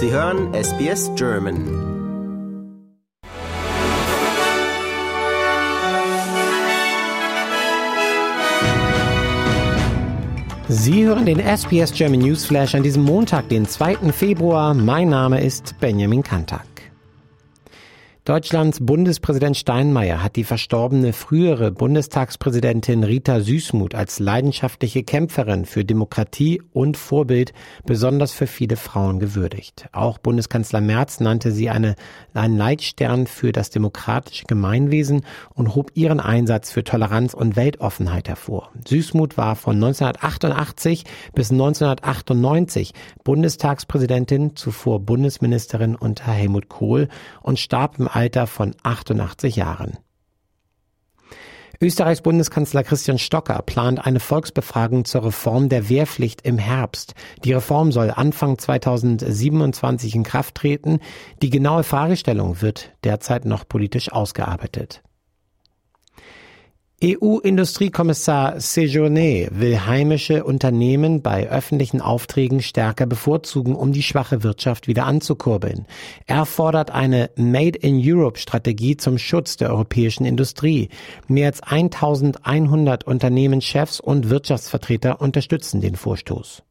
Sie hören SBS German. Sie hören den SBS German Newsflash an diesem Montag, den 2. Februar. Mein Name ist Benjamin Kantak. Deutschlands Bundespräsident Steinmeier hat die verstorbene frühere Bundestagspräsidentin Rita Süssmuth als leidenschaftliche Kämpferin für Demokratie und Vorbild besonders für viele Frauen gewürdigt. Auch Bundeskanzler Merz nannte sie einen Leitstern für das demokratische Gemeinwesen und hob ihren Einsatz für Toleranz und Weltoffenheit hervor. Süssmuth war von 1988 bis 1998 Bundestagspräsidentin, zuvor Bundesministerin unter Helmut Kohl und starb im Alter von 88 Jahren. Österreichs Bundeskanzler Christian Stocker plant eine Volksbefragung zur Reform der Wehrpflicht im Herbst. Die Reform soll Anfang 2027 in Kraft treten. Die genaue Fragestellung wird derzeit noch politisch ausgearbeitet. EU-Industriekommissar Séjourné will heimische Unternehmen bei öffentlichen Aufträgen stärker bevorzugen, um die schwache Wirtschaft wieder anzukurbeln. Er fordert eine Made-in-Europe-Strategie zum Schutz der europäischen Industrie. Mehr als 1100 Unternehmenschefs und Wirtschaftsvertreter unterstützen den Vorstoß.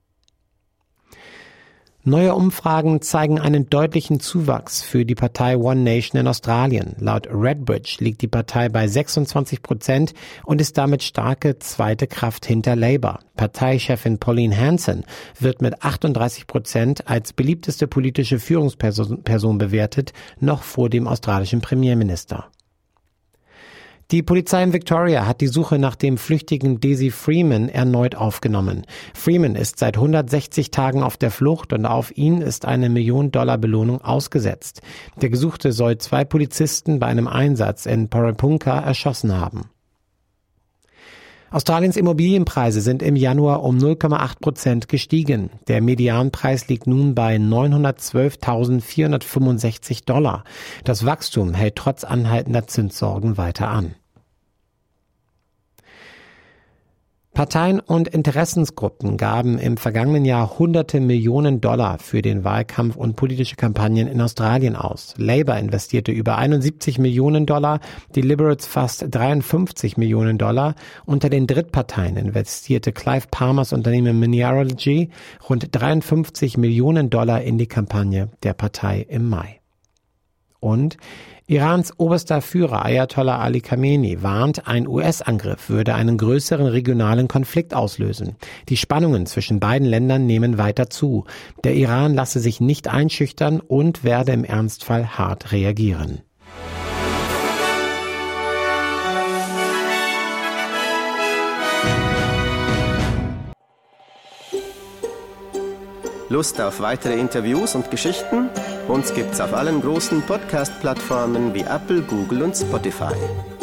Neue Umfragen zeigen einen deutlichen Zuwachs für die Partei One Nation in Australien. Laut Redbridge liegt die Partei bei 26% und ist damit starke zweite Kraft hinter Labour. Parteichefin Pauline Hanson wird mit 38% als beliebteste politische Führungsperson bewertet, noch vor dem australischen Premierminister. Die Polizei in Victoria hat die Suche nach dem flüchtigen Desi Freeman erneut aufgenommen. Freeman ist seit 160 Tagen auf der Flucht und auf ihn ist eine $1 Million Belohnung ausgesetzt. Der Gesuchte soll 2 Polizisten bei einem Einsatz in Parapunka erschossen haben. Australiens Immobilienpreise sind im Januar um 0,8% gestiegen. Der Medianpreis liegt nun bei $912.465. Das Wachstum hält trotz anhaltender Zinssorgen weiter an. Parteien und Interessensgruppen gaben im vergangenen Jahr hunderte Millionen $, für den Wahlkampf und politische Kampagnen in Australien aus. Labour investierte über $71 Millionen, die Liberals fast $53 Millionen. Unter den Drittparteien investierte Clive Palmers Unternehmen Mineralogy rund $53 Millionen in die Kampagne der Partei im Mai. Und Irans oberster Führer Ayatollah Ali Khamenei warnt, ein US-Angriff würde einen größeren regionalen Konflikt auslösen. Die Spannungen zwischen beiden Ländern nehmen weiter zu. Der Iran lasse sich nicht einschüchtern und werde im Ernstfall hart reagieren. Lust auf weitere Interviews und Geschichten? Uns gibt's auf allen großen Podcast-Plattformen wie Apple, Google und Spotify.